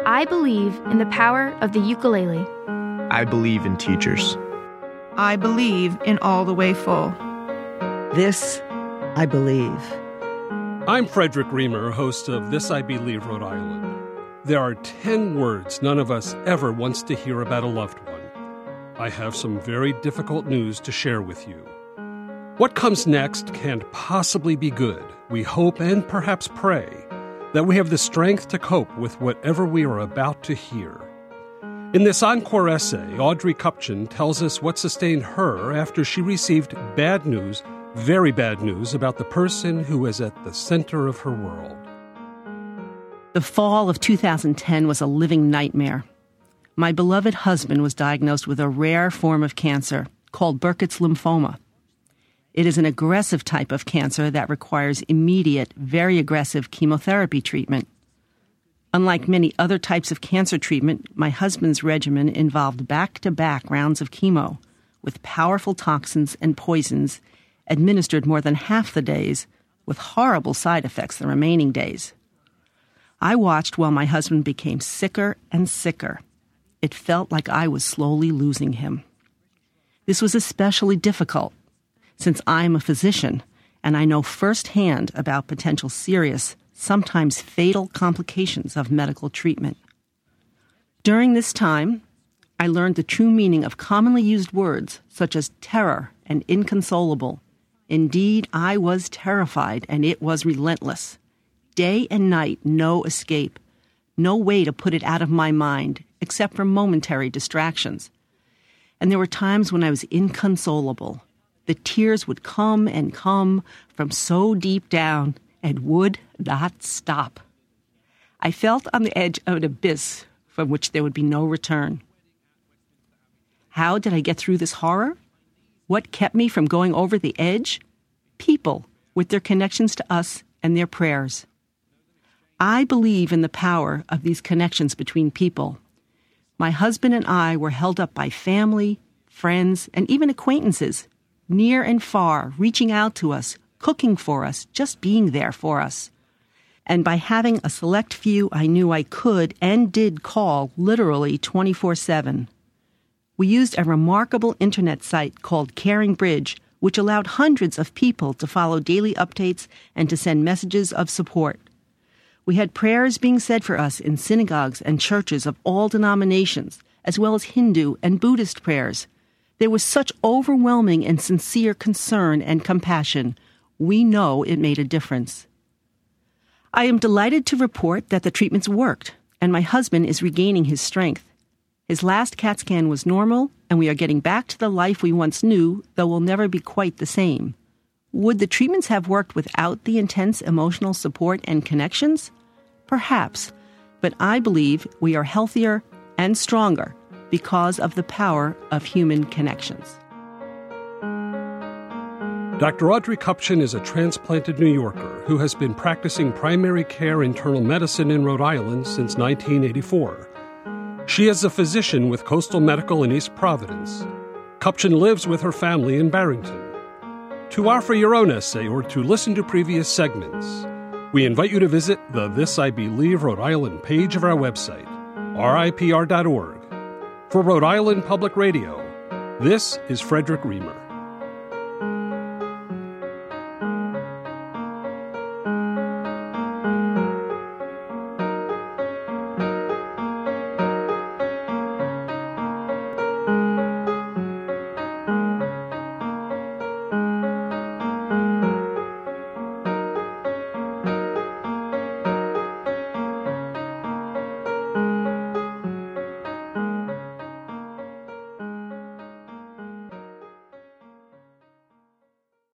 I believe in the power of the ukulele. I believe in teachers. I believe in All the Way Full. This I believe. I'm Frederick Reamer, host of This I Believe, Rhode Island. There are 10 words none of us ever wants to hear about a loved one. I have some very difficult news to share with you. What comes next can't possibly be good. We hope and perhaps pray that we have the strength to cope with whatever we are about to hear. In this encore essay, Audrey Kupchan tells us what sustained her after she received bad news, very bad news, about the person who was at the center of her world. The fall of 2010 was a living nightmare. My beloved husband was diagnosed with a rare form of cancer called Burkitt's lymphoma. It is an aggressive type of cancer that requires immediate, very aggressive chemotherapy treatment. Unlike many other types of cancer treatment, my husband's regimen involved back-to-back rounds of chemo with powerful toxins and poisons administered more than half the days, with horrible side effects the remaining days. I watched while my husband became sicker and sicker. It felt like I was slowly losing him. This was especially difficult, since I'm a physician and I know firsthand about potential serious, sometimes fatal complications of medical treatment. During this time, I learned the true meaning of commonly used words such as terror and inconsolable. Indeed, I was terrified, and it was relentless. Day and night, no escape. No way to put it out of my mind, except for momentary distractions. And there were times when I was inconsolable. The tears would come and come from so deep down and would not stop. I felt on the edge of an abyss from which there would be no return. How did I get through this horror? What kept me from going over the edge? People with their connections to us and their prayers. I believe in the power of these connections between people. My husband and I were held up by family, friends, and even acquaintances, near and far, reaching out to us, cooking for us, just being there for us. And by having a select few I knew I could and did call literally 24/7. We used a remarkable internet site called Caring Bridge, which allowed hundreds of people to follow daily updates and to send messages of support. We had prayers being said for us in synagogues and churches of all denominations, as well as Hindu and Buddhist prayers. There was such overwhelming and sincere concern and compassion. We know it made a difference. I am delighted to report that the treatments worked, and my husband is regaining his strength. His last CAT scan was normal, and we are getting back to the life we once knew, though we'll never be quite the same. Would the treatments have worked without the intense emotional support and connections? Perhaps, but I believe we are healthier and stronger because of the power of human connections. Dr. Audrey Kupchan is a transplanted New Yorker who has been practicing primary care internal medicine in Rhode Island since 1984. She is a physician with Coastal Medical in East Providence. Kupchan lives with her family in Barrington. To offer your own essay or to listen to previous segments, we invite you to visit the This I Believe Rhode Island page of our website, ripr.org. For Rhode Island Public Radio, this is Frederick Reamer.